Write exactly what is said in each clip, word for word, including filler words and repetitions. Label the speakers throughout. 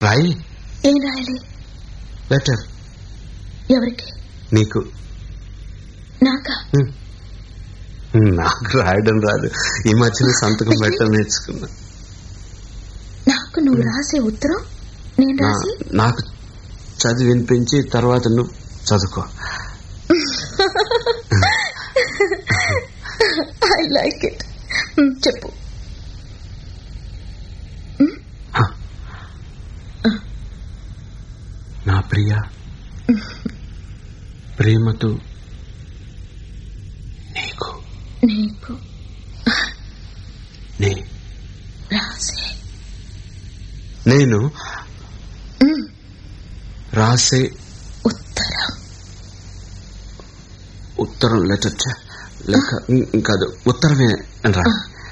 Speaker 1: రాయి.
Speaker 2: ఏం రాయాలి?
Speaker 1: లెటర్.
Speaker 2: ఎవరికి?
Speaker 1: నీకు.
Speaker 2: నాకా?
Speaker 1: నాకు రాయడం రాదు. ఈ మధ్యన సంతకం పెట్టడం నేర్చుకున్నా.
Speaker 2: నాకు నువ్వు రాసే ఉత్తరం నేను రాసి
Speaker 1: నాకు చదివి వినిపించి తర్వాత నువ్వు చదువుకో.
Speaker 2: I like it. చెప్పు.
Speaker 1: నా ప్రియ, ప్రేమతో నీకు
Speaker 2: నీకు
Speaker 1: నే
Speaker 2: రాసే
Speaker 1: నేను రాసే
Speaker 2: ఉత్తరం.
Speaker 1: ఉత్తరం లెటర్ లేక కాదు, ఉత్తరమే రా.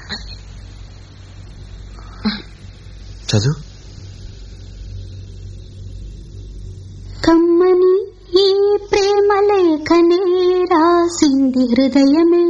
Speaker 1: చదువు.
Speaker 2: కమ్మని ఈ ప్రేమ లేఖనే రాసింది హృదయమే.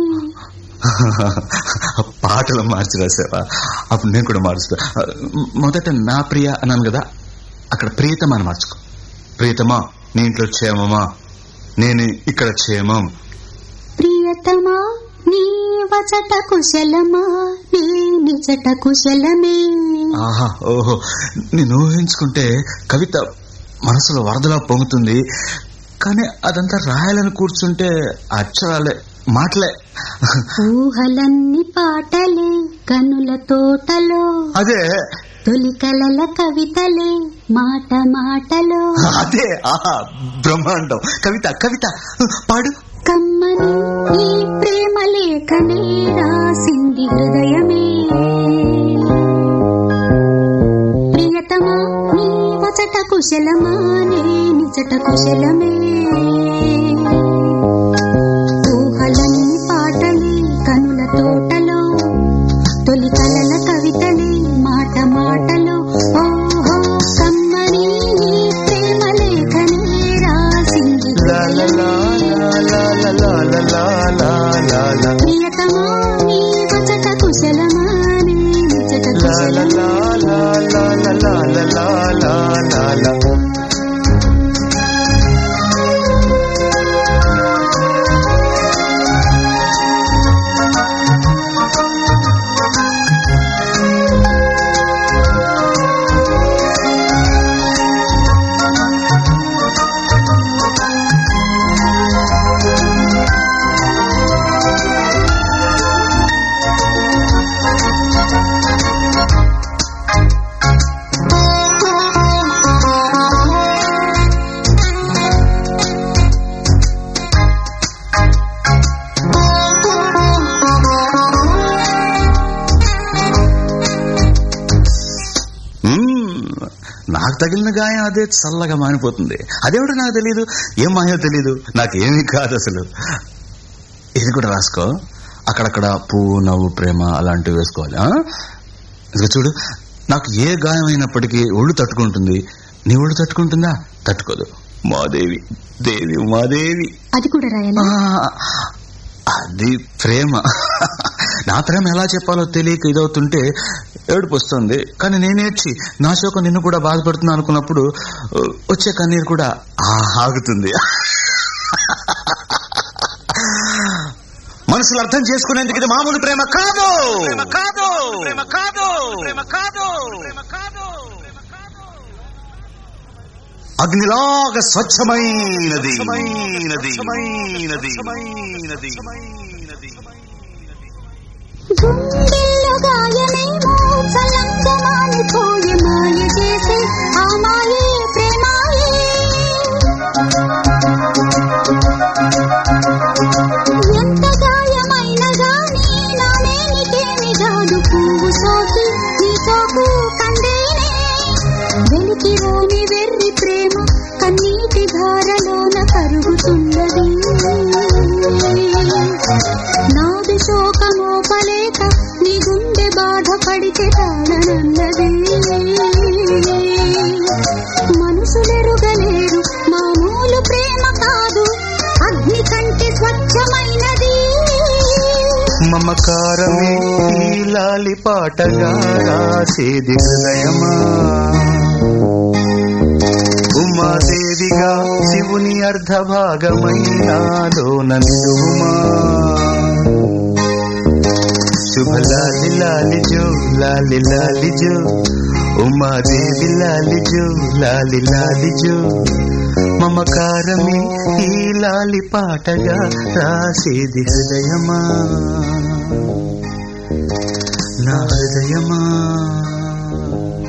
Speaker 3: పాటలు మార్చి రాసావా? అప్పుడు నేను కూడా మారుస్తా. మొదట నా ప్రియ అన్నాను కదా, అక్కడ ప్రియతమా అని మార్చుకో. ప్రియతమా, నీ ఇంట్లో క్షేమమా? నేను ఇక్కడ క్షేమం.
Speaker 2: ప్రియతమా, నీ వచట కుశలమా? నీ నిజట కుశలమే.
Speaker 3: ఆహా, ఓహో, నేను ఊహించుకుంటే కవిత మనసులో వరదలా పొంగుతుంది. కానీ అదంతా రాయాలని కూర్చుంటే అక్షరాలే, మాటలే.
Speaker 2: ఊహలన్నీ పాటలే కనుల తోటలో.
Speaker 3: అదే
Speaker 2: తొలి కలల కవితలే మాట మాటలో.
Speaker 3: అదే, ఆహా, బ్రహ్మాండం. కవిత కవిత పాడు.
Speaker 2: కమ్మని ఈ ప్రేమ లేఖనే రాసింది హృదయమే. ప్రియతమా, నీ వచట కుశలమా? నీ నిజట కుశలమే. ఊహలన్నీ పాటలే కనుల తోటలో. తొలి కలల కవితలే మాట మాటలో. ఓహో, కమ్మని ఈ ప్రేమ లేఖనే రాసింది హృదయమే. ప్రియతమా, నీ వచట కుశలమా? నీ నిజట కుశలమా.
Speaker 3: నాకు తగిలిన గాయం అదే చల్లగా మానిపోతుంది. అదేమిటో నాకు తెలీదు, ఏం మాయో తెలీదు, నాకేమీ కాదు అసలు. ఇది కూడా రాసుకో. అక్కడక్కడ పువ్వు, నవ్వు, ప్రేమ అలాంటివి వేసుకోవాలి. ఇక చూడు, నాకు ఏ గాయం అయినప్పటికీ ఒళ్ళు తట్టుకుంటుంది. నీ ఒళ్ళు తట్టుకుంటుందా? తట్టుకోదు. మాదేవి, దేవి, మాదేవి.
Speaker 2: అది కూడా రాయాలా?
Speaker 3: అది ప్రేమ. నా ప్రేమ ఎలా చెప్పాలో తెలియక ఇదవుతుంటే ఏడుపు వస్తుంది. కానీ నేనేడ్చి నా శోకం నిన్ను కూడా బాధపడుతున్నా అనుకున్నప్పుడు వచ్చే కన్నీరు కూడా ఆగుతుంది. మనసులు అర్థం చేసుకునేందుకు ఇది మామూలు ప్రేమ కాదు. అగ్నిలాగా స్వచ్ఛమైనది.
Speaker 2: గుండెల్లో గాయమేమో చలంగా మానిపోయే మాయ చేసే ఆ మాయే ప్రేమాయే. ఎంత గాయమైన గానీ నానే నీకేమి కాదు. పువ్వు సోకి నీ సోకు కందేనే. వెలికి రాని వెర్రి ప్రేమ కన్నీటి ధారలోన కరుగుతున్నది. నాది శోకమోపలేక నీ గుండె బాధపడితే తాళనన్నది. మనసులెరుగలేరు మామూలు ప్రేమ కాదు, అగ్ని కంటే స్వచ్ఛమైనది.
Speaker 3: మమకారమే ఈ లాలి పాటగా రాసేది హృదయమా. దేవుని అర్ధ భాగమైనాలోన నిలువుమా శుభ లాలి లాలి జో లాలి లాలి జో ఉమాదేవి లాలి జో లాలి లాలి జో మమకారమే ఈ లాలి పాటగా రాసేది హృదయమా నా హృదయమా